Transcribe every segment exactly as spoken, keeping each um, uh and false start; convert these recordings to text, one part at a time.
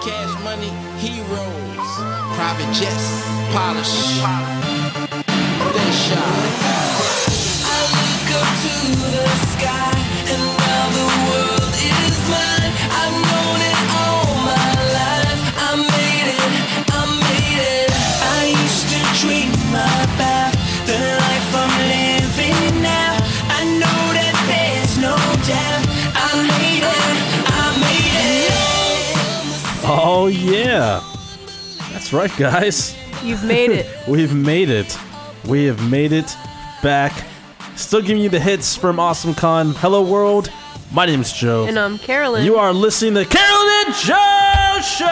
Cash money, heroes, private jets, polish, they shine. I look up to the sky, and now the world is mine. I've known it all my life. I made it, I made it. I used to dream about the life I'm living now. I know that there's no doubt. I made it, I made it. Oh yeah, that's right, guys. You've made it. We've made it. We have made it back. Still giving you the hits from Awesome Con. Hello world. My name's Joe. And I'm Carolyn. You are listening to Carolyn and Joe Show.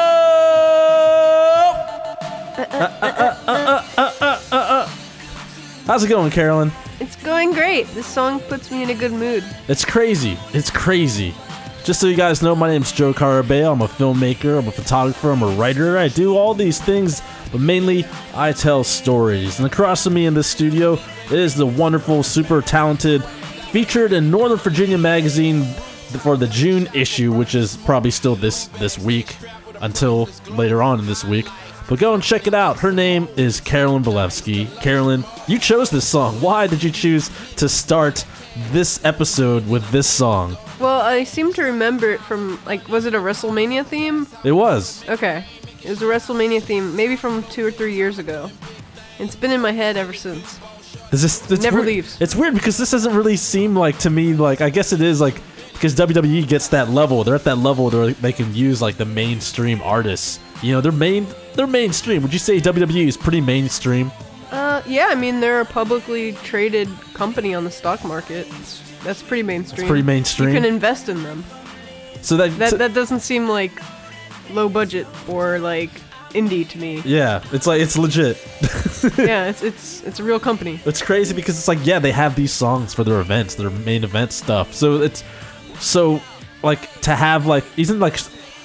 Uh, uh, uh, uh, uh, uh, uh. How's it going, Carolyn? It's going great. This song puts me in a good mood. It's crazy. It's crazy. Just so you guys know, my name's Joe Carabeo. I'm a filmmaker, I'm a photographer, I'm a writer. I do all these things, but mainly I tell stories. And across from me in this studio is the wonderful, super talented, featured in Northern Virginia Magazine for the June issue, which is probably still this, this week until later on in this week. But go and check it out. Her name is Carolyn Belevsky. Carolyn, you chose this song. Why did you choose to start this episode with this song? Well, I seem to remember it from, like, was it a WrestleMania theme? It was. Okay. It was a WrestleMania theme, maybe from two or three years ago. It's been in my head ever since. Is this, it's Never weird. leaves. It's weird because this doesn't really seem like, to me, like, I guess it is, like, because W W E gets that level. They're at that level where they can use, like, the mainstream artists. You know, they're main, they're mainstream. Would you say W W E is pretty mainstream? Uh, yeah, I mean, they're a publicly traded company on the stock market. It's, that's pretty mainstream. It's pretty mainstream. You can invest in them. So that, That so, that doesn't seem like low budget or like indie to me. yeah, it's like, it's legit. Yeah, it's it's it's a real company. It's crazy because it's like, yeah, they have these songs for their events, their main event stuff. So it's, so, like, to have, like, isn't, like,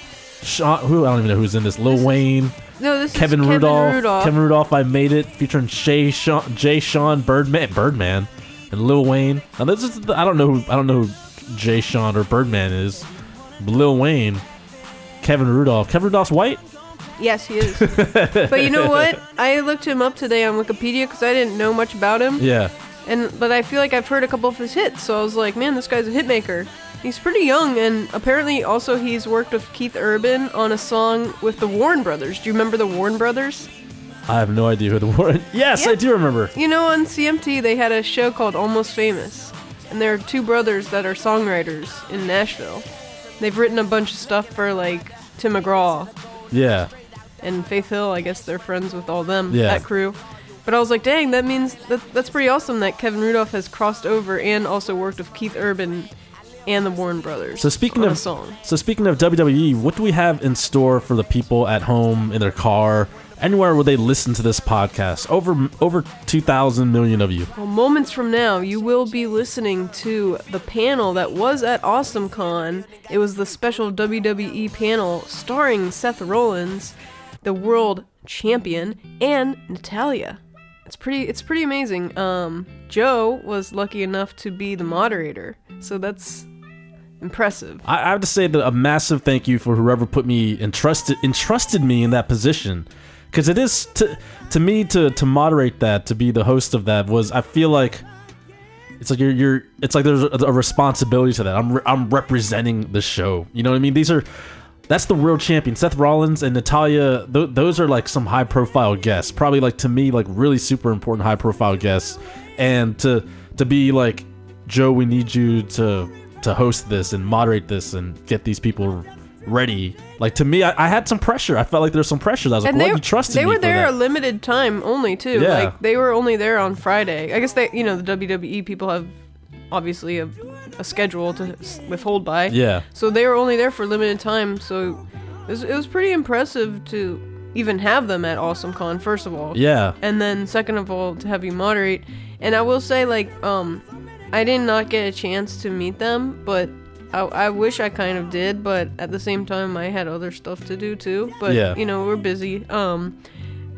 Sean, who, I don't even know who's in this, Lil This is- Wayne, No, this Kevin, is Kevin Rudolph, Rudolph. Kevin Rudolph, I Made It, featuring Jay Sean, Jay Sean Birdman, Birdman, and Lil Wayne. Now this is, I don't know who, I don't know who Jay Sean or Birdman is, but Lil Wayne, Kevin Rudolph. Kevin Rudolph's white? Yes, he is. But you know what? I looked him up today on Wikipedia because I didn't know much about him. Yeah. And but I feel like I've heard a couple of his hits, so I was like, man, this guy's a hitmaker. He's pretty young, and apparently also he's worked with Keith Urban on a song with the Warren Brothers. Do you remember the Warren Brothers? I have no idea who the Warren. Yes, Yeah. I do remember. You know, on C M T they had a show called Almost Famous, and there are two brothers that are songwriters in Nashville. They've written a bunch of stuff for like Tim McGraw Yeah. and Faith Hill. I guess they're friends with all them, Yeah. that crew. But I was like, dang, that means that that's pretty awesome that Kevin Rudolph has crossed over and also worked with Keith Urban and the Warren Brothers. So speaking on a of song. so speaking of W W E, what do we have in store for the people at home, in their car, anywhere where they listen to this podcast? Over over two thousand million of you. Well, moments from now, you will be listening to the panel that was at AwesomeCon. It was the special W W E panel starring Seth Rollins, the world champion, and Natalya. It's pretty it's pretty amazing. Um, Joe was lucky enough to be the moderator, so that's impressive. I, I have to say that a massive thank you for whoever put me entrusted entrusted me in that position, because it is to to me to to moderate that, to be the host of that, was, I feel like it's like you're you're it's like there's a, a responsibility to that. I'm re- I'm representing the show. You know what I mean? These are that's the world champion, Seth Rollins and Natalya. Th- those are like some high profile guests. Probably, like, to me, like really super important high profile guests. And to to be like, Joe, we need you to to host this and moderate this and get these people ready. Like, to me, I, I had some pressure. I felt like there was some pressure. I was like, And well, they, you trusted they me were for there that. a limited time only too. Yeah. Like they were only there on Friday. I guess they, you know, the W W E people have obviously a, a schedule to s- withhold by. Yeah. So they were only there for a limited time. So it was, it was pretty impressive to even have them at AwesomeCon, first of all. Yeah. And then second of all, to have you moderate. And I will say, like, um, I did not get a chance to meet them, but I, I wish I kind of did, but at the same time, I had other stuff to do too. But, Yeah. you know, we're busy. Um, but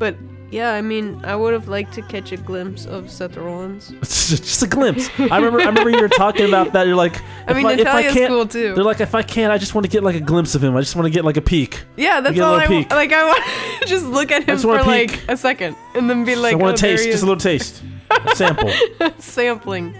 Yeah, I mean, I would have liked to catch a glimpse of Seth Rollins. It's just, just a glimpse. I remember. I remember you were talking about that. You're like, I if mean, I, if I Natalia's can't, cool too. They're like, if I can't, I just want to get like a glimpse of him. I just want to get like a peek. Yeah, that's Get a all I little wa- peek. like. I want to just look at him just for wanna like peek. a second, and then be like, I want oh, to there taste, he just is. a little taste, a sample. Sampling.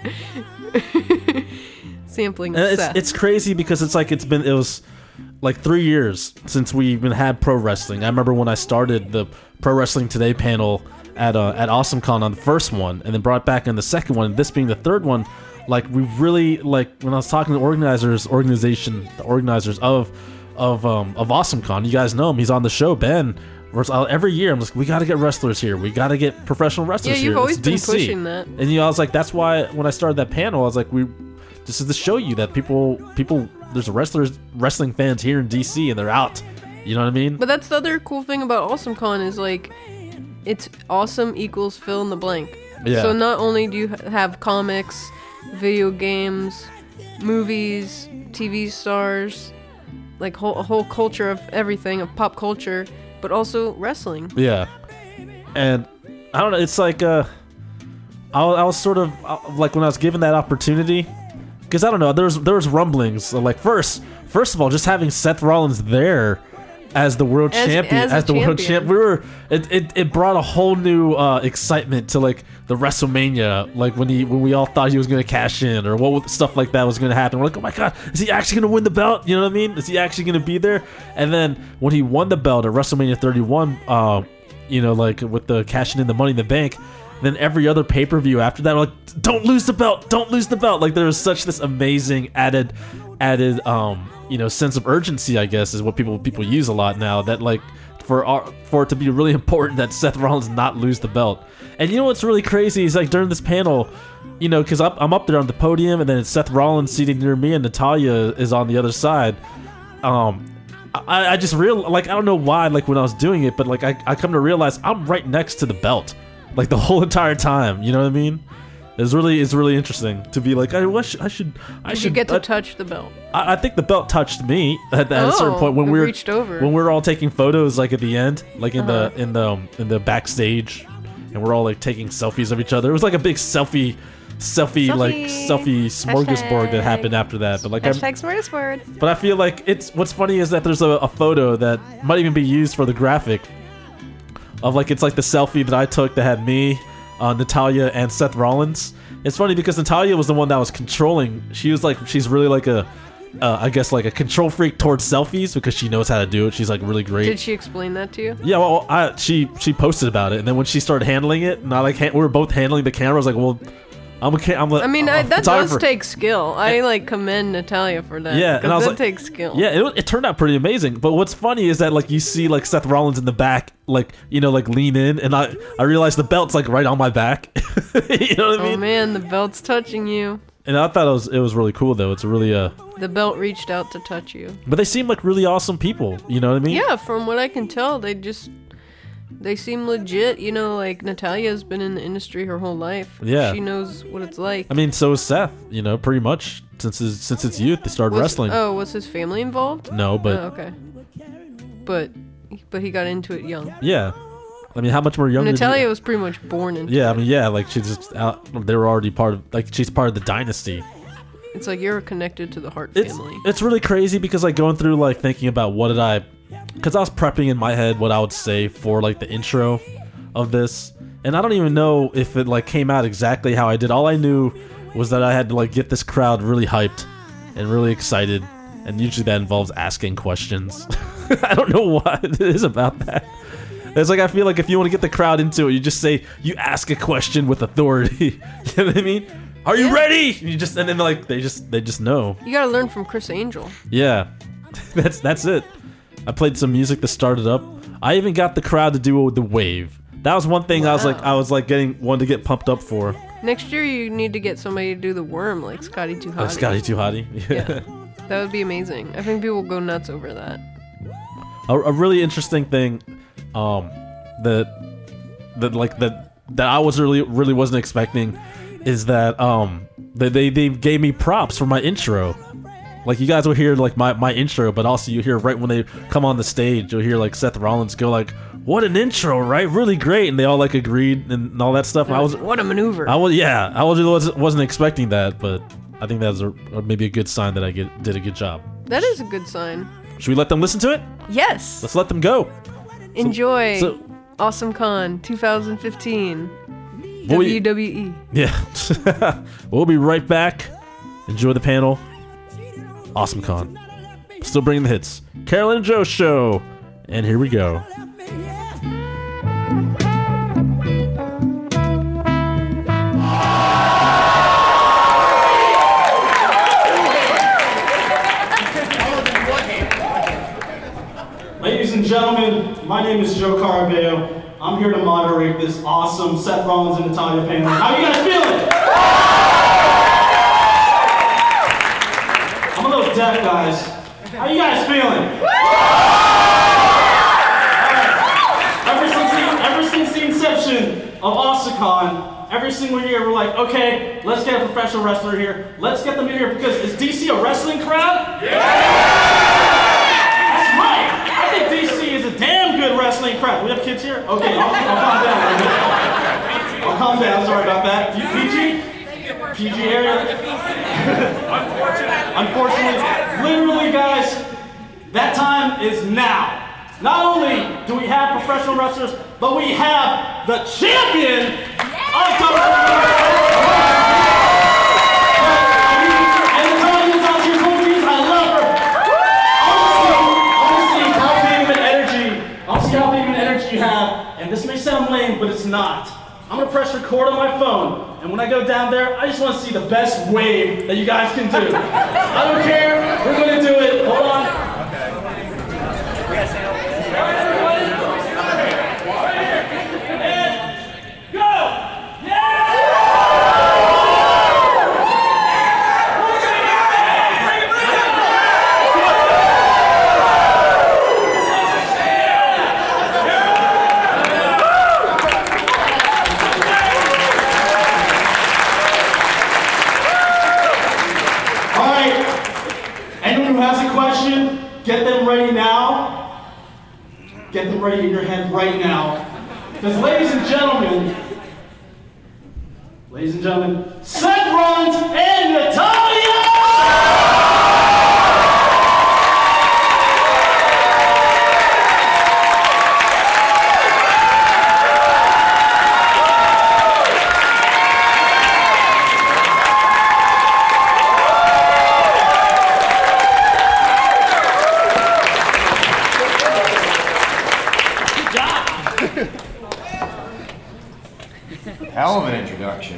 Sampling. And it's Seth. it's crazy because it's like it's been it was like three years since we even had pro wrestling. I remember when I started the Pro Wrestling Today panel at uh, at AwesomeCon on the first one, and then brought back in the second one. And this being the third one, like we really like when I was talking to the organizers, organization, the organizers of of um of AwesomeCon. You guys know him. He's on the show, Ben. Whereas, uh, Every year, I'm just we got to get wrestlers here. We got to get professional wrestlers Yeah, here. you've always It's been D C. pushing that. And you know, I was like, that's why when I started that panel, I was like, we this is to show you that people people there's wrestlers wrestling fans here in D C and they're out. You know what I mean? But that's the other cool thing about AwesomeCon is like, it's awesome equals fill in the blank. Yeah. So not only do you ha- have comics, video games, movies, T V stars, like whole, a whole culture of everything, of pop culture, but also wrestling. Yeah. And I don't know. It's like uh, I, I was sort of uh, like when I was given that opportunity, because I don't know. There's there was rumblings. So like first, first of all, just having Seth Rollins there as the world As- champion, as a as, the world champion. champ, we were it, it, it brought a whole new uh, excitement to like the WrestleMania, like when he when we all thought he was gonna cash in or what would- stuff like that was gonna happen. We're like, oh my god, is he actually gonna win the belt? You know what I mean? Is he actually gonna be there? And then when he won the belt at WrestleMania thirty-one, uh, you know, like with the cashing in the Money in the Bank. Then every other pay-per-view after that, we're like, don't lose the belt, don't lose the belt. Like there was such this amazing added, added, um, you know, sense of urgency. I guess is what people people use a lot now. That like for our, for it to be really important that Seth Rollins not lose the belt. And you know what's really crazy is like during this panel, you know, because I'm up there on the podium, and then it's Seth Rollins seated near me, and Natalya is on the other side. Um, I, I just real like I don't know why like when I was doing it, but like I, I come to realize I'm right next to the belt. Like the whole entire time, you know what I mean? It's really, it's really interesting to be like, I wish I should, I Did should you get to I, touch the belt? I, I think the belt touched me at, at a certain Oh, point when it we were reached over. when we were all taking photos, like at the end, like in Uh-huh. the in the um, in the backstage, and we're all like taking selfies of each other. It was like a big selfie, selfie, like Selfie. selfie smorgasbord that happened after that. But like, I'm, Hashtag smartest word. but I feel like it's what's funny is that there's a, a photo that might even be used for the graphic of like it's like the selfie that I took that had me, uh, Natalya, and Seth Rollins. It's funny because Natalya was the one that was controlling. She was like she's really like a, uh, I guess like a control freak towards selfies because she knows how to do it. She's like really great. Did she explain that to you? Yeah, well, I, she she posted about it, and then when she started handling it, and I like ha- we were both handling the camera. I was like, well, I'm a, ca- I'm a I mean, a I, that does photographer. take skill. I like commend Natalya for that. Yeah, and 'cause I was that like- takes skill. Yeah, it, it turned out pretty amazing. But what's funny is that like you see like Seth Rollins in the back, like you know, like lean in, and I I realized the belt's like right on my back. You know what I Oh mean? man, the belt's touching you. And I thought it was it was really cool though. It's a really uh, The belt reached out to touch you. but they seem like really awesome people. You know what I mean? Yeah, from what I can tell, they just they seem legit. You know, like Natalya's been in the industry her whole life. Yeah. she knows what it's like. I mean, so is Seth. You know, pretty much since his since its youth, they started Was- wrestling. Oh, was his family involved? No, but Oh, okay. But but he got into it young. yeah. I mean, how much more younger? did Natalya you- was pretty much born into Yeah, I it. mean, yeah, like she's just out. They were already part of, like she's part of the dynasty. It's like you're connected to the Hart It's family. it's really crazy because like going through like thinking about what did I, because I was prepping in my head what I would say for like the intro of this, and I don't even know if it like came out exactly how I did. All I knew was that I had to like get this crowd really hyped and really excited, and usually that involves asking questions. I don't know what it is about that. It's like I feel like if you want to get the crowd into it, you just say you ask a question with authority. You know what I mean? Are you Yeah. ready? And you just and then like they just they just know. You gotta learn from Chris Angel. Yeah, that's that's it. I played some music to start it up. I even got the crowd to do the wave. That was one thing I was like Wow. I was like getting one to get pumped up for. Next year, you need to get somebody to do the worm like Scotty Too Hotty. Like Scotty Too Hotty. Yeah, that would be amazing. I think people will go nuts over that. a, a really interesting thing, um, that that like that that I was really really wasn't expecting, is that um they they, they gave me props for my intro. Like you guys will hear like my, my intro, but also you hear right when they come on the stage, you'll hear like Seth Rollins go like, "What an intro, right? Really great," and they all like agreed and all that stuff. And I was What a maneuver. I was yeah, I was wasn't, wasn't expecting that, but I think that's a, maybe a good sign that I get did a good job. That is a good sign. Should we let them listen to it? Yes. Let's let them go. Enjoy so- Awesome Con twenty fifteen. We'll W be- W E. Yeah. We'll be right back. Enjoy the panel. Awesome Con. Still bringing the hits. Carolyn and Joe Show. And here we go. Ladies and gentlemen, my name is Joe Carabeo. I'm here to moderate this awesome Seth Rollins and Natalya panel. How you guys feeling? I'm a little deaf, guys. How you guys feeling? Alright. Ever since the, ever since the inception of AwesomeCon, every single year we're like, okay, let's get a professional wrestler here. Let's get them in here because is D C a wrestling crowd? That's right. I think D C is a damn good wrestling crowd. We have kids here? Okay, I'll, I'll calm down a little bit. I'll calm down, sorry about that. You P G? P G area? Unfortunately, literally guys, that time is now. Not only do we have professional wrestlers, but we have the champion of W W E. And the Italians out here, please, I love her. Honestly, honestly, how big of an energy, honestly, how big of an energy you have, and this may sound lame, but it's not. I'm gonna press record on my phone, and when I go down there, I just want to see the best wave that you guys can do. I don't care, we're gonna do it. Hold on. And go! Who has a question, get them ready now. Get them ready in your head right now. Because ladies and gentlemen, ladies and gentlemen, Seth Rollins and Natalya! Hell of an introduction.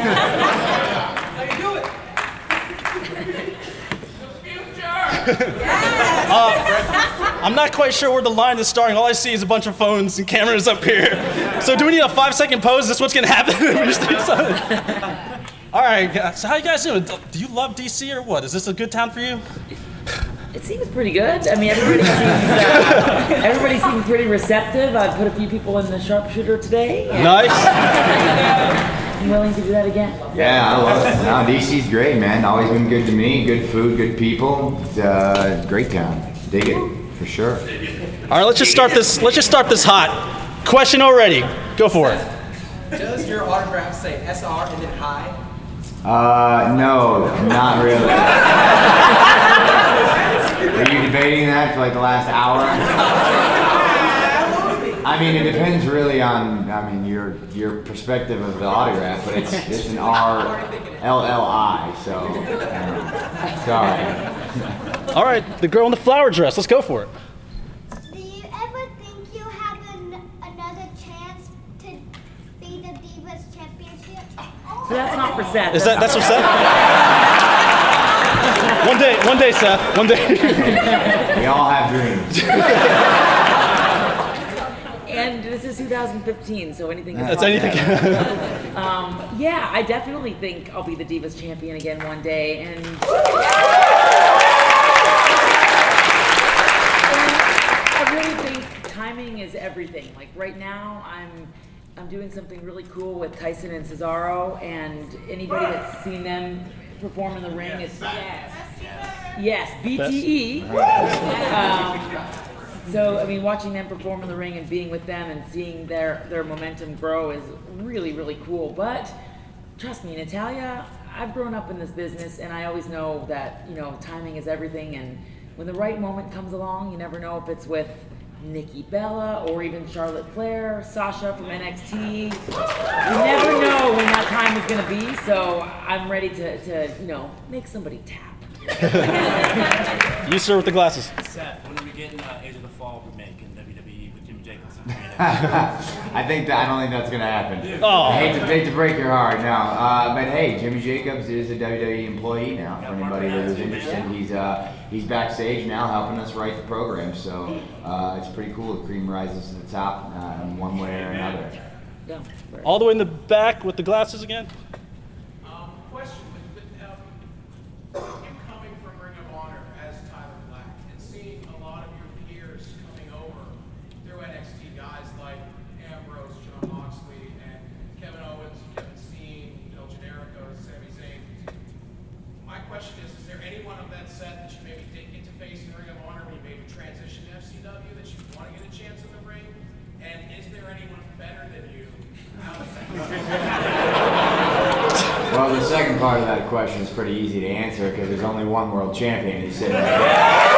uh, I'm not quite sure where the line is starting. All I see is a bunch of phones and cameras up here. So do we need a five second pause? Is this what's going to happen? We just do something? All right, so how you guys doing? Do you love D C or what? Is this a good town for you? It seems pretty good. I mean, everybody seems uh, everybody seems pretty receptive. I put a few people in the sharpshooter today. Nice. I'm willing to do that again. Yeah, I love it. No, D C's great, man. Always been good to me. Good food, good people. Uh, great town. Dig it for sure. All right, let's just start this. Let's just start this hot. Question already. Go for it. Does your autograph say S R and then hi? Uh, no, not really. Are you debating that for like the last hour? I mean, it depends really on, I mean, your your perspective of the autograph, but it's it's an R L L I, so um, sorry. All right, the girl in the flower dress. Let's go for it. Do you ever think you have an, another chance to be the Divas Championship? So that's not for Seth. Is that that's what Seth? One day, one day, Seth. One day. We all have dreams. And this is two thousand fifteen, so anything is That's possible. anything. Um, yeah, I definitely think I'll be the Divas champion again one day, and I really think timing is everything. Like right now, I'm I'm doing something really cool with Tyson and Cesaro, and anybody that's seen them perform in the ring is yes. Yes, B T E. um, so, I mean, watching them perform in the ring and being with them and seeing their, their momentum grow is really, really cool. But trust me, Natalya, I've grown up in this business, and I always know that, you know, timing is everything. And when the right moment comes along, you never know if it's with Nikki Bella or even Charlotte Flair, Sasha from N X T. You never know when that time is going to be, so I'm ready to, to, you know, make somebody tap. You, sir, with the glasses. Seth, when are we getting uh, Age of the Fall remake in W W E with Jimmy Jacobs? I think that, I don't think that's gonna happen. Oh. I hate to, hate to break your heart, no. Uh, but hey, Jimmy Jacobs is a W W E employee now. For anybody that is interested, he's uh, he's backstage now helping us write the program. So uh, it's pretty cool. The cream rises to the top uh, in one way or another. Yeah. All the way in the back with the glasses again. Um, question: with, with, uh, you coming from Ring of Honor as Tyler Black and seeing a lot of your peers coming over through N X T, guys like Ambrose, John Moxley, and Kevin Owens, Kevin Steen, El Generico, Sami Zayn. My question is: is there anyone of that set that you maybe didn't get to face in Ring of Honor when you made the transition to F C W that you want to get a chance in the ring? And is there anyone better than you? Well, the second part of that question is pretty easy to answer because there's only one world champion. He's sitting right there.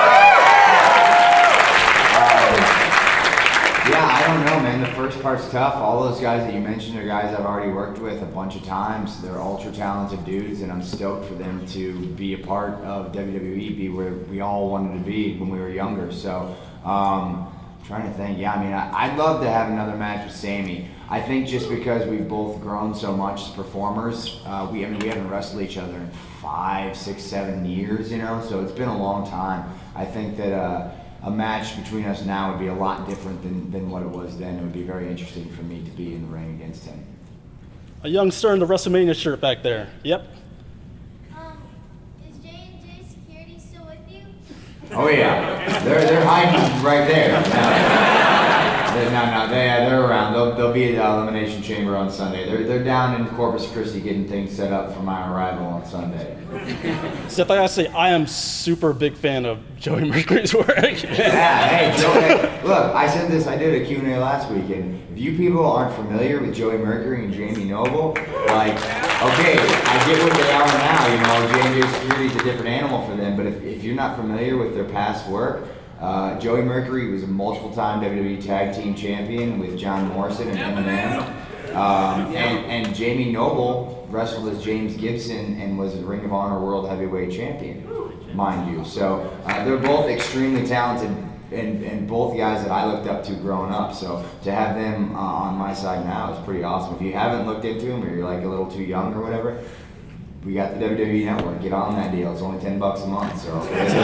Um, yeah, I don't know, man. The first part's tough. All those guys that you mentioned are guys I've already worked with a bunch of times. They're ultra talented dudes, and I'm stoked for them to be a part of W W E, be where we all wanted to be when we were younger. So, um, trying to think. Yeah, I mean, I, I'd love to have another match with Sami. I think just because we've both grown so much as performers, uh, we I mean we haven't wrestled each other in five, six, seven years, you know. So it's been a long time. I think that uh, a match between us now would be a lot different than, than what it was then. It would be very interesting for me to be in the ring against him. A young sir in the WrestleMania shirt back there. Yep. Um, is J and J Security still with you? Oh yeah, they're they're hiding right there. No, they, no, no, they they're around. They'll they'll be at the Elimination Chamber on Sunday. They're they're down in Corpus Christi getting things set up for my arrival on Sunday. Seth, I gotta say, I am super big fan of Joey Mercury's work. Yeah, hey, Joey. Look, I said this. I did a Q and A last week, and if you people aren't familiar with Joey Mercury and Jamie Noble, like, okay, I get what they are now. You know, J and J Security is a different animal for them. But if, if you're not familiar with their past work, uh, Joey Mercury was a multiple-time W W E Tag Team Champion with John Morrison and Eminem. Um, and, and Jamie Noble wrestled as James Gibson and was a Ring of Honor World Heavyweight Champion, mind you. So uh, they're both extremely talented and, and both guys that I looked up to growing up. So to have them uh, on my side now is pretty awesome. If you haven't looked into them or you're like a little too young or whatever, we got the W W E Network. Get on that deal. It's only ten bucks a month. So. Oh, sorry,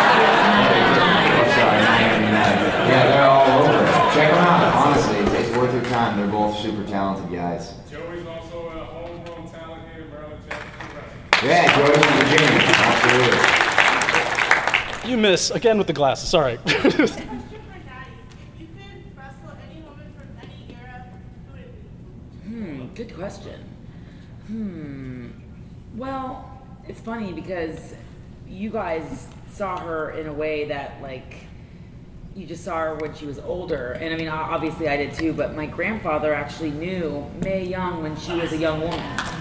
yeah, they're all over. Check them out. Honestly, it's, it's worth your time. They're both super talented guys. Joey's also a homegrown talent here in Maryland Championship Wrestling. Yeah, Joey's from Virginia. Absolutely. You miss again with the glasses. Sorry. Question for Daddy. If you could wrestle any woman from any era, who would it be? Hmm, good question. Hmm. Well, it's funny because you guys saw her in a way that, like, you just saw her when she was older. And I mean, obviously I did too, but my grandfather actually knew Mae Young when she was a young woman.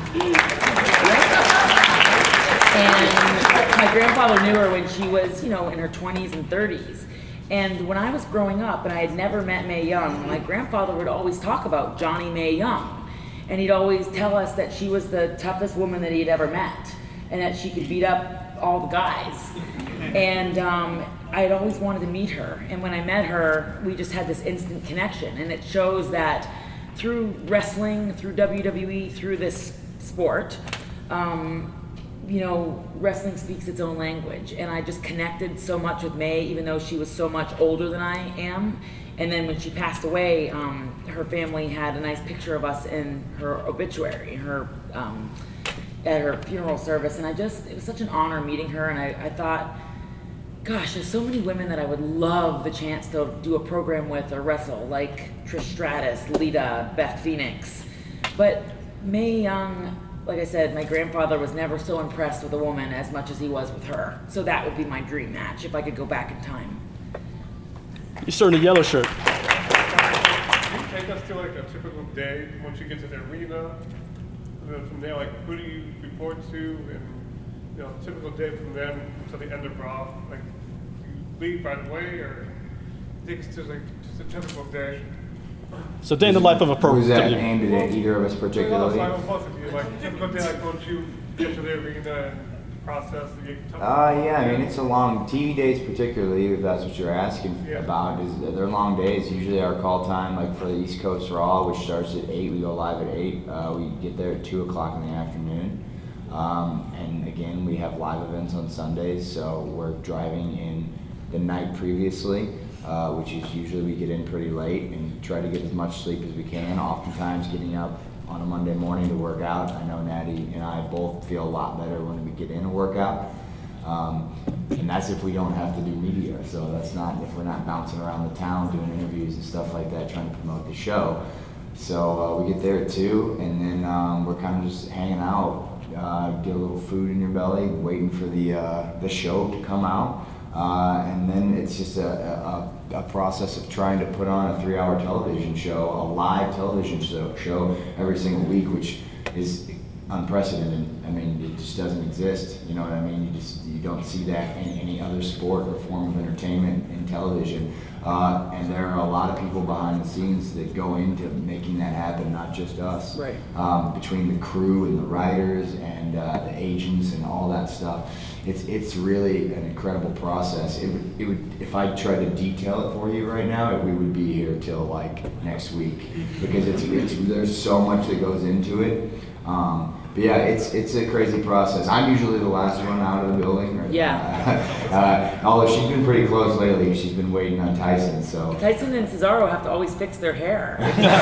And my grandfather knew her when she was, you know, in her twenties and thirties. And when I was growing up and I had never met Mae Young, my grandfather would always talk about Johnny Mae Young. And he'd always tell us that she was the toughest woman that he'd ever met and that she could beat up all the guys. And um, I had always wanted to meet her. And when I met her, we just had this instant connection. And it shows that through wrestling, through W W E, through this sport, um, you know, wrestling speaks its own language. And I just connected so much with Mae, even though she was so much older than I am. And then when she passed away, um, her family had a nice picture of us in her obituary, her um, at her funeral service. And I just, it was such an honor meeting her. And I, I thought, gosh, there's so many women that I would love the chance to do a program with or wrestle, like Trish Stratus, Lita, Beth Phoenix. But Mae Young like I said, my grandfather was never so impressed with a woman as much as he was with her. So that would be my dream match if I could go back in time. You're starting a yellow shirt. Can you take us to like a typical day once you get to the arena? And then from there, like who do you report to? And you know, typical day from then until the end of Raw. Like you leave right away, or take us to like just a typical day. So day in the life of a pro. Was that aimed at either of us Well, particularly? so both of you, like typical day, like once you get to the arena and process the Uh, yeah, I mean, it's a long, T V days particularly, if that's what you're asking Yeah. about, is they're long days. Usually our call time, like for the East Coast Raw, which starts at eight, we go live at eight. Uh, we get there at two o'clock in the afternoon. Um, and again, we have live events on Sundays, so we're driving in the night previously, uh, which is usually we get in pretty late and try to get as much sleep as we can. Oftentimes getting up on a Monday morning to work out. I know Natty and I both feel a lot better when we get in a workout. Um, and that's if we don't have to do media. So that's not, if we're not bouncing around the town doing interviews and stuff like that, trying to promote the show. So uh, we get there at two, and then um, we're kind of just hanging out, uh, get a little food in your belly, waiting for the, uh, the show to come out. Uh, and then it's just a, a, a process of trying to put on a three-hour television show, a live television show, show every single week, which is unprecedented. I mean, it just doesn't exist. You know what I mean? You just you don't see that in any other sport or form of entertainment in television. Uh, and there are a lot of people behind the scenes that go into making that happen, not just us. Right. Um, between the crew and the writers and uh, the agents and all that stuff. It's it's really an incredible process. It would, it would if I tried to detail it for you right now, we would be here till like next week because it's, it's there's so much that goes into it. Um, but yeah, it's it's a crazy process. I'm usually the last one out of the building. Right? Yeah. uh, although she's been pretty close lately, she's been waiting on Tyson. So Tyson and Cesaro have to always fix their hair.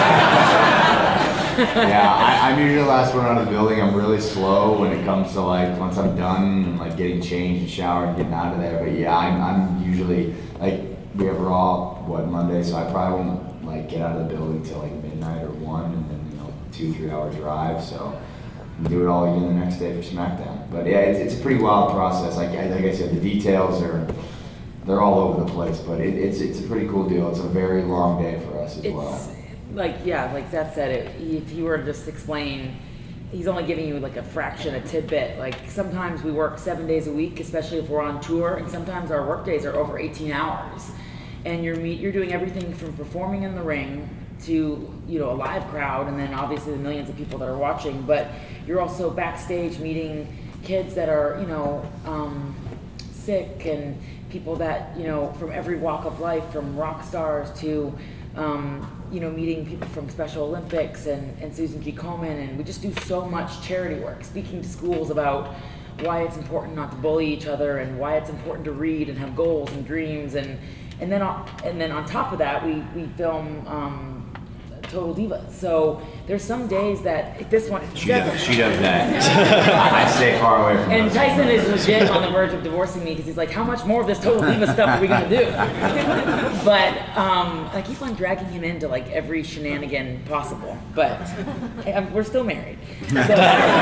yeah, I, I'm usually the last one out of the building. I'm really slow when it comes to like once I'm done and like getting changed and showered and getting out of there. But yeah, I'm, I'm usually like we have Raw what Monday, so I probably won't like get out of the building till like midnight or one, and then you know two three hour drive. So do it all again the next day for SmackDown. But yeah, it's, it's a pretty wild process. Like like I said, the details are they're all over the place, but it, it's it's a pretty cool deal. It's a very long day for us as It's well. like, yeah, like Seth said, it, if you were to just explain, he's only giving you like a fraction, a tidbit. Like sometimes we work seven days a week, especially if we're on tour, and sometimes our work days are over eighteen hours. And you're meet, you're doing everything from performing in the ring to, you know, a live crowd, and then obviously the millions of people that are watching. But you're also backstage meeting kids that are, you know, um, sick, and people that, you know, from every walk of life, from rock stars to, um, you know, meeting people from Special Olympics and, and Susan G. Komen, and we just do so much charity work, speaking to schools about why it's important not to bully each other and why it's important to read and have goals and dreams, and and then on, and then on top of that, we we film um, Total Divas. So there's some days that if this one She does, she does that. I stay far away from And those Tyson things. is legit on the verge of divorcing me because he's like, how much more of this Total Diva stuff are we gonna do? But um, I keep on dragging him into like every shenanigan possible. But um, we're still married. So, uh,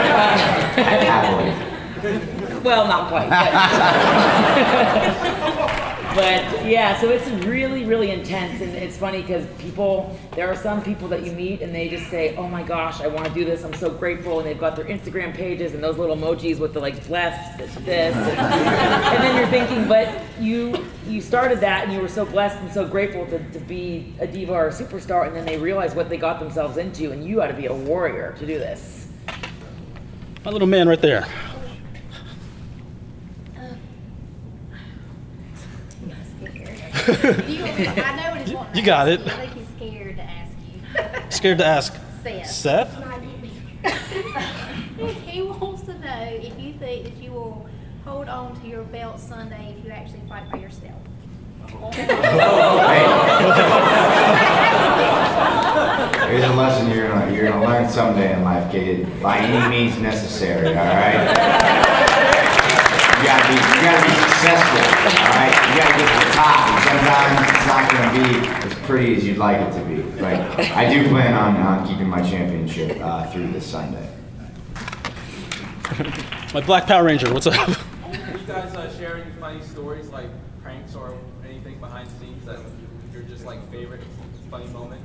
well, not quite. But, but yeah, so it's really, really intense, and it's funny because people, there are some people that you meet and they just say, oh my gosh, I want to do this, I'm so grateful, and they've got their Instagram pages and those little emojis with the like blessed, this, and, and then you're thinking, but you you started that and you were so blessed and so grateful to, to be a diva or a superstar, and then they realize what they got themselves into, and you got to be a warrior to do this. My little man right there. you, I know what he's wanting. You got it. I think he's scared to ask you. Scared to ask Seth. Seth? He wants to know if you think that you will hold on to your belt Sunday if you actually fight by yourself. Here's a lesson you're gonna you're gonna learn someday in life, kid. By any means necessary, all right? You gotta be you gotta be successful, all right? You gotta get to the top, and sometimes it's not gonna be as pretty as you'd like it to be. But I do plan on, on keeping my championship uh, through this Sunday. My Black Power Ranger, what's up? Can you guys uh, share any funny stories, like pranks or anything behind the scenes that you're just like favorite funny moment?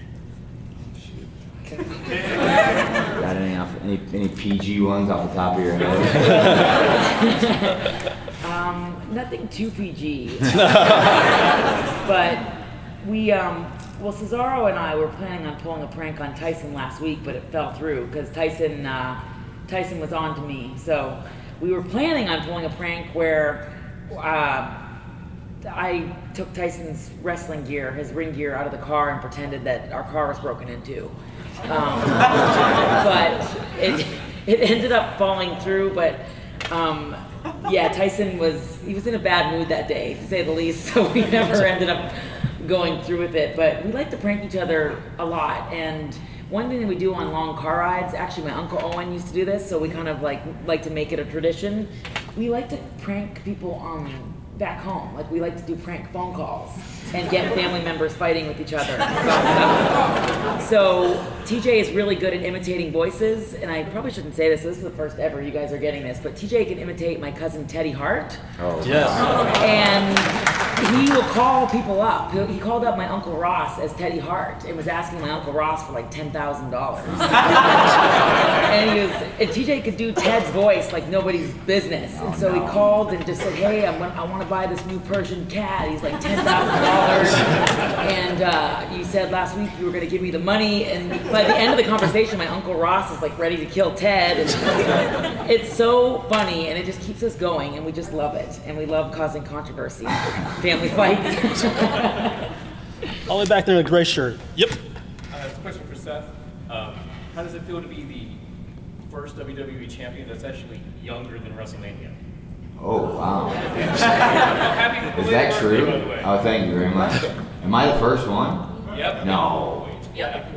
Got any, off, any any P G ones off the top of your head? um, nothing too P G. But we, um, well, Cesaro and I were planning on pulling a prank on Tyson last week, but it fell through because Tyson, uh, Tyson was on to me. So we were planning on pulling a prank where uh, I took Tyson's wrestling gear, his ring gear, out of the car and pretended that our car was broken into. Um, but it it ended up falling through. But um, yeah, Tyson was he was in a bad mood that day, to say the least. So we never ended up going through with it. But we like to prank each other a lot. And one thing that we do on long car rides, actually my Uncle Owen used to do this, so we kind of like like to make it a tradition. We like to prank people um, back home. Like we like to do prank phone calls and get family members fighting with each other about stuff. So T J is really good at imitating voices, and I probably shouldn't say this, this is the first ever you guys are getting this, but T J can imitate my cousin Teddy Hart. Oh, yes. And he will call people up. He he called up my Uncle Ross as Teddy Hart and was asking my Uncle Ross for like ten thousand dollars. And he was, and T J could do Ted's voice like nobody's business. And so he called and just said, hey, I'm, I want to buy this new Persian cat. He's like ten thousand dollars. And uh, you said last week you were going to give me the money. And by the end of the conversation, my Uncle Ross is like ready to kill Ted. And it's so funny, and it just keeps us going, and we just love it. And we love causing controversy, family fights. All the way back there in the gray shirt. Yep. Uh, it's a question for Seth. Um, how does it feel to be the first W W E champion that's actually younger than WrestleMania? Oh, wow. Happy Is that true? By the way. Oh, thank you very much. Am I the first one? Yep. No. Yep. Yep.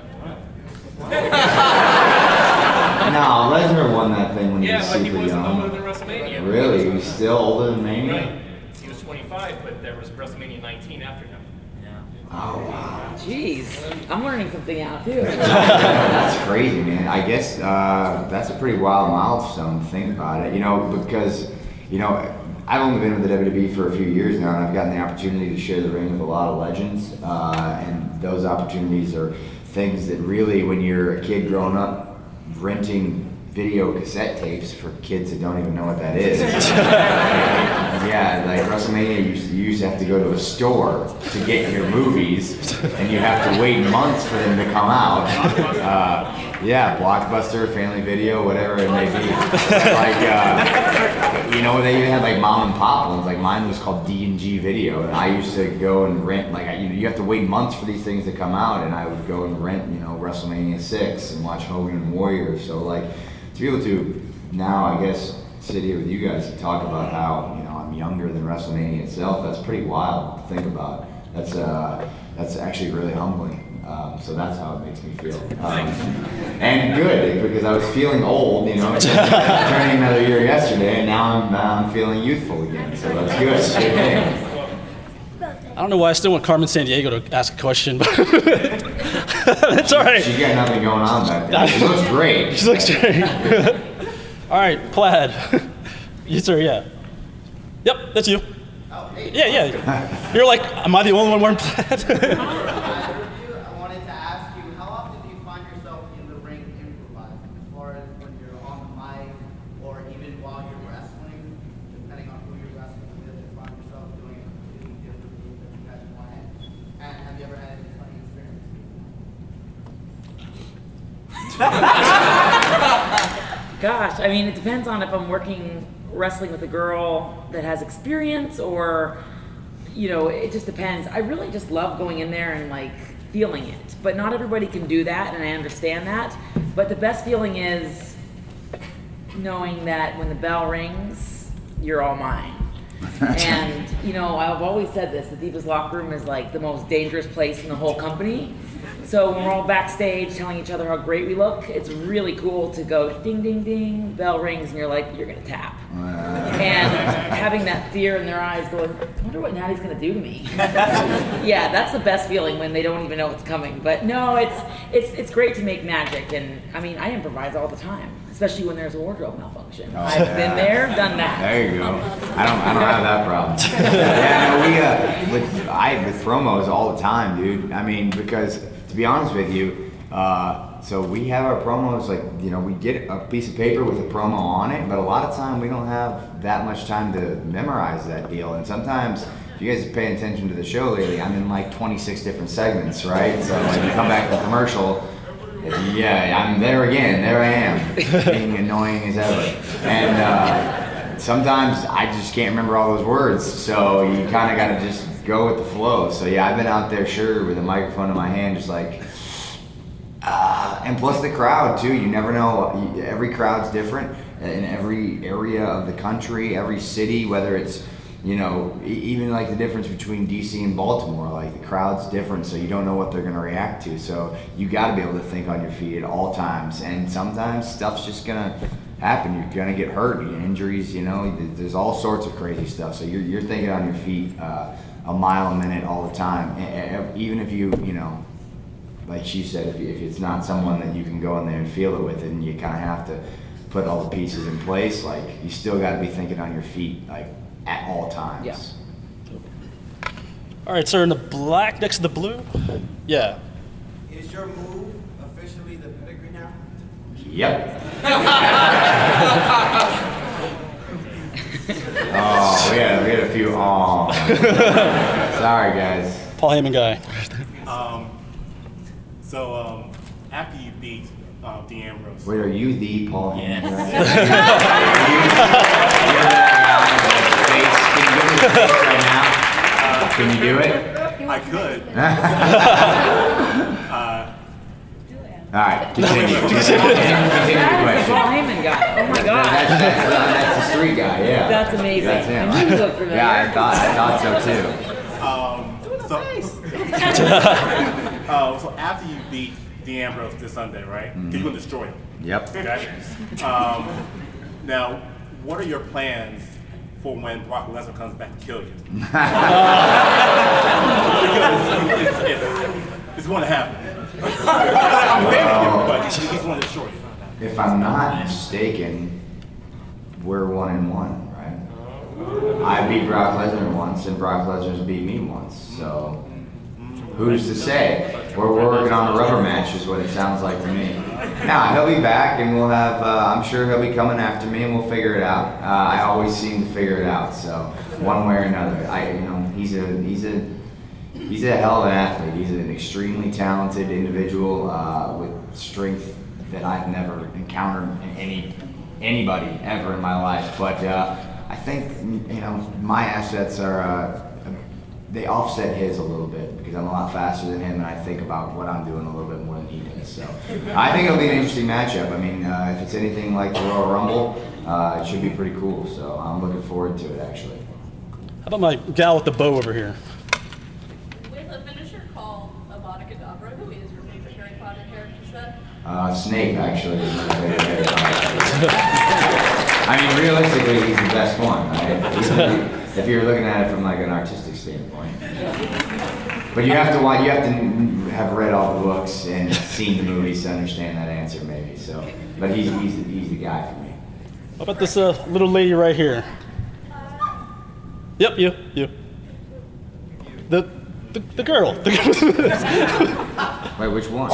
No, Lesnar won that thing when he Yeah, was but he super wasn't young. older than WrestleMania. Really? He was still older than Mania? Right. He was twenty-five, but there was WrestleMania nineteen after him. Oh, wow. Jeez, I'm learning something now too. That's crazy, man. I guess uh, that's a pretty wild milestone to think about it. You know, because, you know, I've only been with the W W E for a few years now, and I've gotten the opportunity to share the ring with a lot of legends. Uh, and those opportunities are things that really, when you're a kid growing up, renting video cassette tapes for kids that don't even know what that is. Yeah, like WrestleMania, you used, to, you used to have to go to a store to get your movies, and you have to wait months for them to come out. Uh, yeah, Blockbuster, Family Video, whatever it may be. Like, uh, you know, they even had like mom and pop ones. Like mine was called D and G Video, and I used to go and rent. Like, you know, you have to wait months for these things to come out, and I would go and rent, you know, WrestleMania six and watch Hogan and Warrior. So like, to be able to now, I guess, sit here with you guys to talk about how, you know, I'm younger than WrestleMania itself, that's pretty wild to think about. That's uh, that's actually really humbling. Um, so that's how it makes me feel. Um, and good, because I was feeling old, you know, turning another year yesterday, and now I'm, now I'm feeling youthful again. So that's good. It's a good thing. I don't know why I still want Carmen Sandiego to ask a question, but it's all right. She's got nothing going on back there. She looks great. She looks great. All right, plaid. Yes, sir, yeah. Yep, that's you. Yeah, yeah. You're like, am I the only one wearing plaid? I wanted to ask you, how often do you find yourself in the ring improvising, as far as when you're on the mic or even while you're wrestling, depending on who you're wrestling with, you find yourself doing a completely different move that you guys planned? And have you ever had any funny experiences? Gosh, I mean, it depends on if I'm working wrestling with a girl that has experience, or, you know, it just depends. I really just love going in there and like feeling it, but not everybody can do that, and I understand that. But the best feeling is knowing that when the bell rings, you're all mine. And, you know, I've always said this, the Divas locker room is like the most dangerous place in the whole company. So when we're all backstage telling each other how great we look, it's really cool to go ding, ding, ding, bell rings, and you're like, you're gonna tap. You and having that fear in their eyes going, I wonder what Natty's going to do to me. Yeah, that's the best feeling when they don't even know it's coming. But no, it's it's it's great to make magic. And I mean, I improvise all the time, especially when there's a wardrobe malfunction. Oh, I've yeah. been there, done that. There you go. I don't I don't have that problem. Yeah, no, we uh, with I with promos all the time, dude. I mean, because to be honest with you, uh, so we have our promos like, you know, we get a piece of paper with a promo on it, but a lot of time we don't have that much time to memorize that deal. And sometimes, if you guys pay attention to the show lately, I'm in like twenty-six different segments, right? So like you come back from commercial, yeah, I'm there again, there I am, being annoying as ever. And uh, sometimes I just can't remember all those words, so you kind of got to just go with the flow. So yeah, I've been out there, sure, with a microphone in my hand, just like, Uh, and plus the crowd too. You never know. Every crowd's different in every area of the country, every city. Whether it's, you know, e- even like the difference between D C and Baltimore. Like the crowd's different, so you don't know what they're gonna react to. So you got to be able to think on your feet at all times. And sometimes stuff's just gonna happen. You're gonna get hurt, you get injuries. You know, there's all sorts of crazy stuff. So you're you're thinking on your feet uh, a mile a minute all the time. And even if you, you know. Like she said, if, if it's not someone that you can go in there and feel it with, and you kind of have to put all the pieces in place, like you still got to be thinking on your feet, like at all times. Yeah. All right, sir, in the black next to the blue. Yeah. Is your move officially the pedigree now? Yep. Oh, we had, we had a few. Oh, sorry guys. Paul Heyman guy. Um, so um, after you beat uh, D'Ambrose. Wait, are you the Paul Heyman? Yes. Can you do it? I could. uh, All right, continue. Continue, continue the question. Paul Heyman guy. Oh my God. That's, that's, uh, that's the street guy, yeah. That's amazing. That's him. And you look familiar. Yeah, I thought, I thought so too. Um, so, uh, so after you beat D'Ambrose this Sunday, right? Mm-hmm. You're going to destroy him. Yep. Okay. Um, now, what are your plans for when Brock Lesnar comes back to kill you? Because it's, it's, it's, it's going to happen. I'm waiting for you, but he's, he's going to destroy you. If I'm not mistaken, we're one and one, right? I beat Brock Lesnar once, and Brock Lesnar's beat me once. So, who's to say? We're working on a rubber match, is what it sounds like to me. Nah, he'll be back, and we'll have. Uh, I'm sure he'll be coming after me, and we'll figure it out. Uh, I always seem to figure it out. So, one way or another, I, you know, he's a he's a he's a hell of an athlete. He's an extremely talented individual uh, with strength that I've never encountered in any anybody ever in my life. But uh, I think, you know, my assets are. Uh, They offset his a little bit because I'm a lot faster than him, and I think about what I'm doing a little bit more than he does. So I think it'll be an interesting matchup. I mean, uh, if it's anything like the Royal Rumble, uh, it should be pretty cool. So I'm looking forward to it, actually. How about my gal with the bow over here? With a finisher called Avada Kedavra, who is your favorite Harry Potter character set? Uh, Snape, actually, is my favorite Harry Potter. I mean, realistically, he's the best one, right? He's the, if you're looking at it from like an artistic standpoint. But you have to want, you have to have read all the books and seen the movies to understand that answer, maybe. So, but he's he's the, he's the guy for me. How about this uh, little lady right here? Yep, you, you. The the, the girl. The Wait, which one?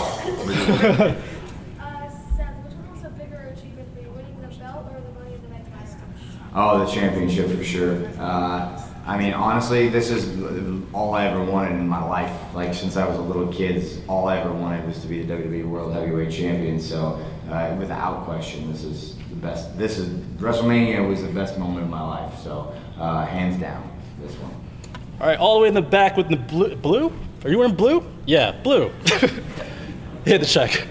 Oh, the championship for sure. Uh, I mean, honestly, this is all I ever wanted in my life. Like, since I was a little kid, all I ever wanted was to be the W W E World Heavyweight Champion. So, uh, without question, this is the best. This is WrestleMania was the best moment of my life. So, uh, hands down, this one. All right, all the way in the back with the blue. Blue? Are you wearing blue? Yeah, blue. Hit the check.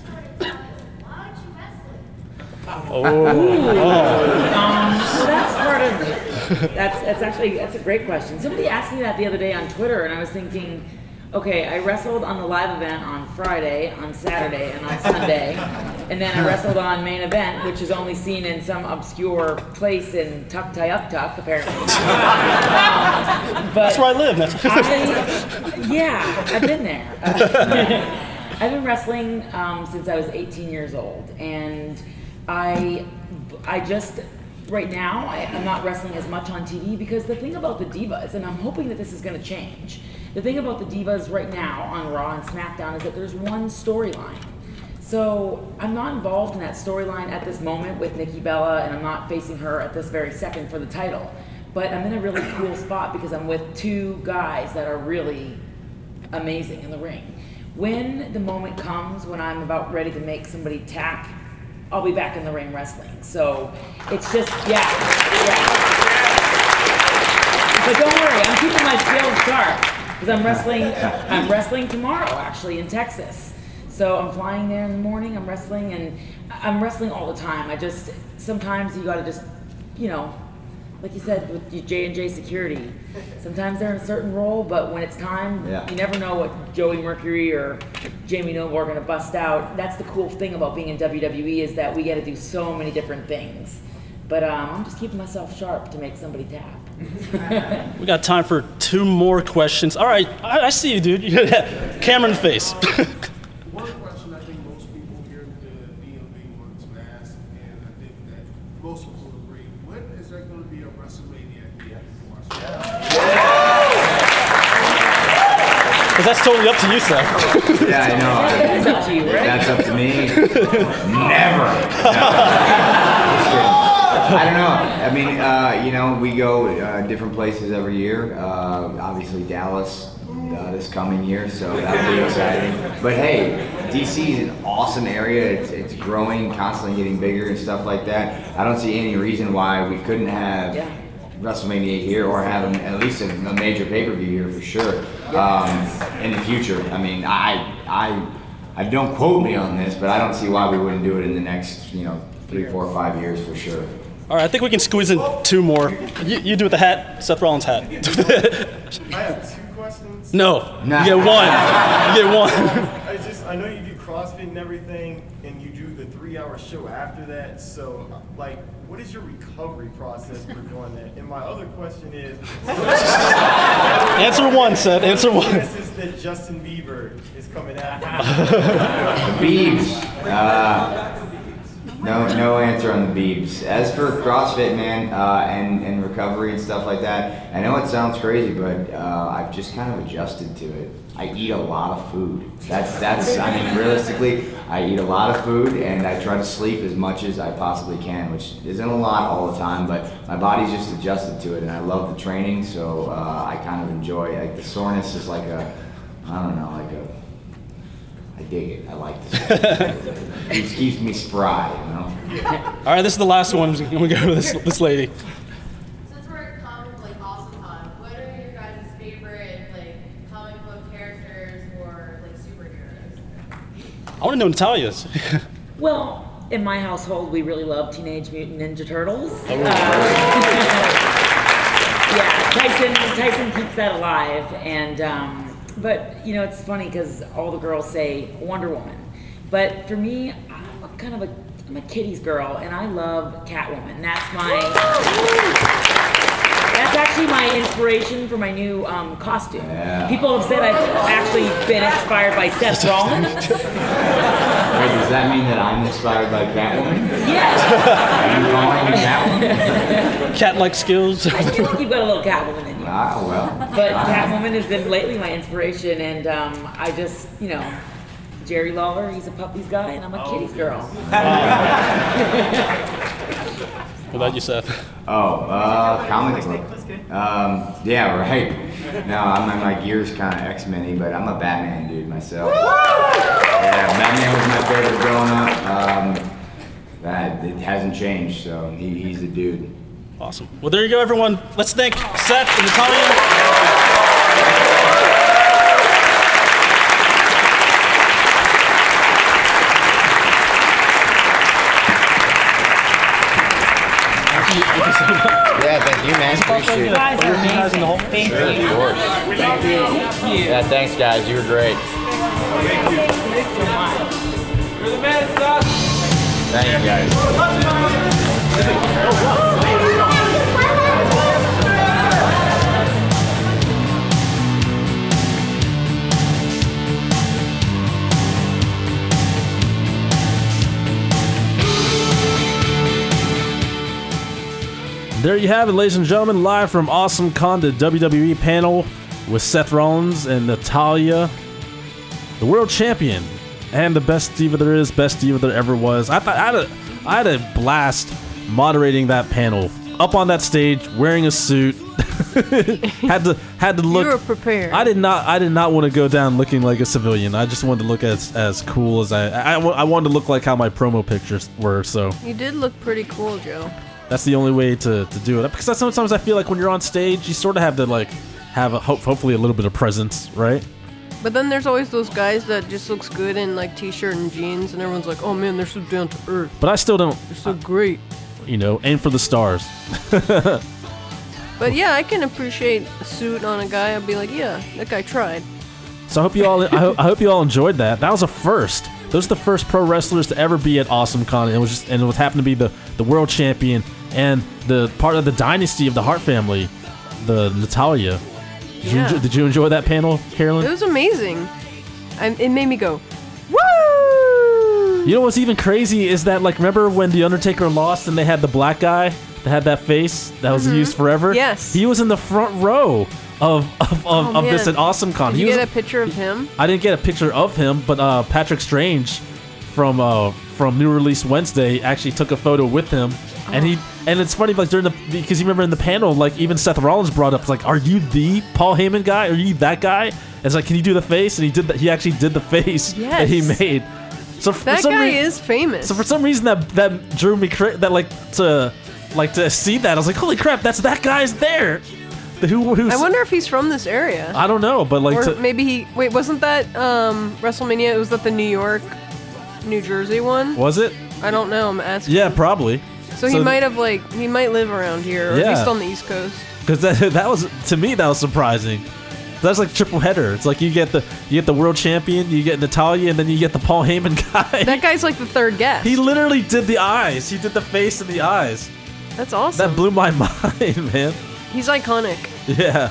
Oh. Um, so that's part of that's that's actually that's a great question. Somebody asked me that the other day on Twitter, and I was thinking, Okay, I wrestled on the live event on Friday, on Saturday, and on Sunday. And then I wrestled on main event, which is only seen in some obscure place in Tuktoyaktuk, apparently. Um, but That's where I live. That's I, yeah, I've been there. Uh, I've been wrestling um, since I was eighteen years old, and I, I just right now I, I'm not wrestling as much on T V because the thing about the Divas, and I'm hoping that this is going to change. The thing about the Divas right now on Raw and SmackDown is that there's one storyline. So I'm not involved in that storyline at this moment with Nikki Bella, and I'm not facing her at this very second for the title. But I'm in a really cool spot because I'm with two guys that are really amazing in the ring. When the moment comes when I'm about ready to make somebody tap, I'll be back in the ring wrestling. So it's just, yeah, yeah. But don't worry, I'm keeping my skills sharp because I'm wrestling, I'm wrestling tomorrow actually in Texas. So I'm flying there in the morning, I'm wrestling, and I'm wrestling all the time. I just, sometimes you gotta just, you know, like you said with your J and J Security, sometimes they're in a certain role, but when it's time, Yeah. you never know what Joey Mercury or Jamie Noble are gonna bust out. That's the cool thing about being in W W E is that we get to do so many different things. But um, I'm just keeping myself sharp to make somebody tap. We got time for two more questions. All right, I, I see you, dude. Camera in the face. One question I think most people hear the D M V words mass, and I think that most people agree. When is there going to be a WrestleMania here in Washington? Because that's totally up to you, Seth. Yeah, I know. That is up to you, right? That's up to me. Never. No. I don't know. I mean, uh, you know, we go uh, different places every year. Uh, obviously, Dallas uh, this coming year, so that'll be exciting. But hey, D C is an awesome area. It's, it's growing, constantly getting bigger and stuff like that. I don't see any reason why we couldn't have Yeah. WrestleMania here or have them at least a, a major pay-per-view here for sure um, in the future. I mean, I, I, I don't quote me on this, but I don't see why we wouldn't do it in the next, you know, three, four, five years for sure. All right, I think we can squeeze in two more. You, you do with the hat, Seth Rollins' hat. I have two questions. No, Nah. you get one. You get one. I just, I know you do CrossFit and everything, and you do the three-hour show after that. So, like, what is your recovery process for doing that? And my other question is, Answer one, Seth. Answer one. This is that Justin Bieber is coming out. Biebs. Uh, no, no answer on the Biebs. As for CrossFit, man, uh, and and recovery and stuff like that, I know it sounds crazy, but uh, I've just kind of adjusted to it. I eat a lot of food. That's that's. I mean, realistically, I eat a lot of food, and I try to sleep as much as I possibly can, which isn't a lot all the time, but my body's just adjusted to it, and I love the training, so uh, I kind of enjoy it. Like the soreness is like a, I don't know, like a. I dig it. I like this. It keeps, keeps me spry, you know? All right, this is the last one. We go to this, this lady. Since we're at comic like Awesome Con, what are your guys' favorite like comic book characters or like superheroes? I want to know Natalia's. Well, in my household, we really love Teenage Mutant Ninja Turtles. Oh. Uh, yeah, Tyson, Tyson keeps that alive, and um, but you know it's funny because all the girls say Wonder Woman, but for me, I'm a kind of a I'm a kitty's girl, and I love Catwoman. That's my that's actually my inspiration for my new um, costume. Yeah. People have said I've actually been inspired by Seth Rollins. Wait, does that mean that I'm inspired by Catwoman? Yes. Are you calling me Catwoman? Cat-like skills. I feel like you've got a little Catwoman in you. Ah, well. But Catwoman has been lately my inspiration, and um, I just, you know, Jerry Lawler, he's a puppies guy, and I'm a kitty's girl. What about you, Seth? Oh, uh, comic book. Um, yeah, right. No, I'm, my gear's kind of X-Men-y, but I'm a Batman dude myself. Yeah, Batman was my favorite growing up. Um, that it hasn't changed, so he, he's the dude. Awesome. Well, there you go, everyone. Let's thank Seth and Natalia. Thank you so much. Yeah, thank you, man. Appreciate it. You guys are amazing. Thank Sure, you. of course. Thank you. Yeah, thanks, guys. You were great. You're the man, son. Thank you, guys. There you have it, ladies and gentlemen, live from Awesome Con, the W W E panel with Seth Rollins and Natalya, the world champion and the best diva there is, best diva there ever was. I thought I had a, I had a blast moderating that panel, up on that stage wearing a suit. had to had to look. You were prepared. I did not. I did not want to go down looking like a civilian. I just wanted to look as as cool as I. I, I wanted to look like how my promo pictures were. So You did look pretty cool, Joe. that's the only way to, to do it. Because that's sometimes I feel like when you're on stage, you sort of have to like have a hope, hopefully a little bit of presence, right? But then there's always those guys that just looks good in like t-shirt and jeans, and everyone's like, "Oh man, they're so down to earth. But I still don't. They're so great." You know, aim for the stars. But yeah, I can appreciate a suit on a guy. I'd be like, "Yeah, that guy tried." So I hope you all. I, ho- I hope you all enjoyed that. That was a first. Those are the first pro wrestlers to ever be at Awesome Con. It was just, and it was happened to be the the world champion and the part of the dynasty of the Hart family, the Natalya. Did, you, Yeah. enjoy, did you enjoy that panel, Carolyn? It was amazing. I, it made me go, "Woo!" You know what's even crazy is that, like, remember when The Undertaker lost and they had the black guy that had that face that was Mhm. used forever? Yes. He was in the front row of of, of, Oh, of this man. at Awesome Con. Did He you was, get a picture of him? I didn't get a picture of him, but uh, Patrick Strange from uh, from New Release Wednesday actually took a photo with him, and he and it's funny like during the because you remember in the panel like even Seth Rollins brought up like, are you the Paul Heyman guy? Are you that guy? And it's like, can you do the face? And he did that. He actually did the face that he Yes. made. So for That some guy rea- is famous. So for some reason that that drew me cra- that like to like to see that I was like, holy crap, that's that guy's there. The, who who's I wonder if he's from this area. I don't know, but like or to, maybe he. Wait, wasn't that um, WrestleMania? It was that the New York, New Jersey one. was it? I don't know. I'm asking. Yeah, probably. So he might have like he might live around here, or Yeah. at least on the East Coast. Because that, that was to me that was surprising. That's like triple header. It's like you get the you get the world champion, you get Natalya, and then you get the Paul Heyman guy. That guy's like the third guest. He literally did the eyes. He did the face and the eyes. That's awesome. That blew my mind, man. He's iconic. Yeah.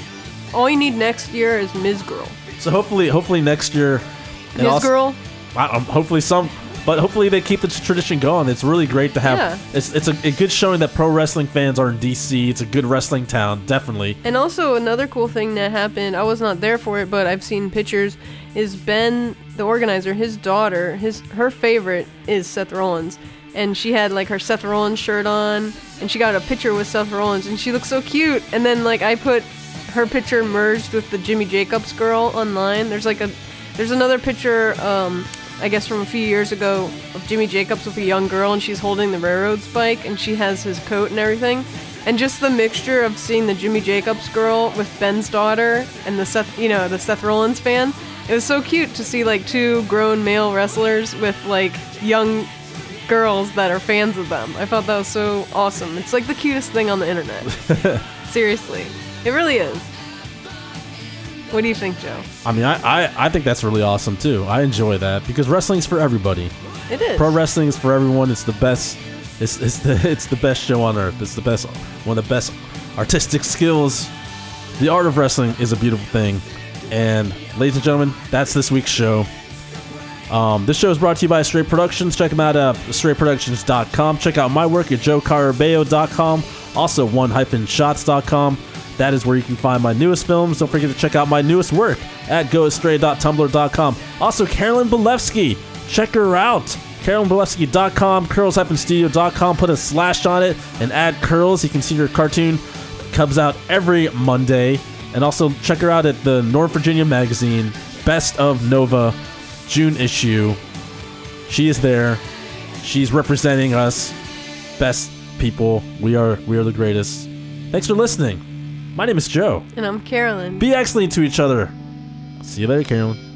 All you need next year is Miz Girl. So hopefully, hopefully next year, and Miz also- Girl. I, um, hopefully some, but hopefully they keep the tradition going. It's really great to have. Yeah. It's it's a, a good showing that pro wrestling fans are in D C. It's a good wrestling town, definitely. And also another cool thing that happened, I was not there for it, but I've seen pictures, is Ben, the organizer, his daughter, his her favorite is Seth Rollins. And she had like her Seth Rollins shirt on, and she got a picture with Seth Rollins, and she looked so cute. And then like I put her picture merged with the Jimmy Jacobs girl online. There's like a, there's another picture, um, I guess from a few years ago, of Jimmy Jacobs with a young girl, and she's holding the railroad spike, and she has his coat and everything. And just the mixture of seeing the Jimmy Jacobs girl with Ben's daughter and the Seth, you know, the Seth Rollins fan, it was so cute to see like two grown male wrestlers with like young girls that are fans of them. I thought that was so awesome. It's like the cutest thing on the internet. Seriously. It really is. What do you think, Joe? I mean, I, I I think that's really awesome too. I enjoy that because wrestling's for everybody. It is. Pro wrestling is for everyone. It's the best. It's, it's the it's the best show on earth. It's the best, one of the best artistic skills. The art of wrestling is a beautiful thing. And ladies and gentlemen, that's this week's show. Um, this show is brought to you by Straight Productions. Check them out at straight productions dot com. Check out my work at joe carabeo dot com. Also one shots dot com. That is where you can find my newest films. Don't forget to check out my newest work at go astray dot tumblr dot com. Also, Carolyn Belevsky. Check her out. carolyn belevsky dot com, curls studio dot com. Put a slash on it and add curls. You can see her cartoon. Comes out every Monday. And also check her out at the North Virginia Magazine. Best of Nova June issue. She is there. She's representing us. Best people. We are we are the greatest. Thanks for listening. My name is Joe. And I'm Carolyn. Be excellent to each other. See you later, Carolyn.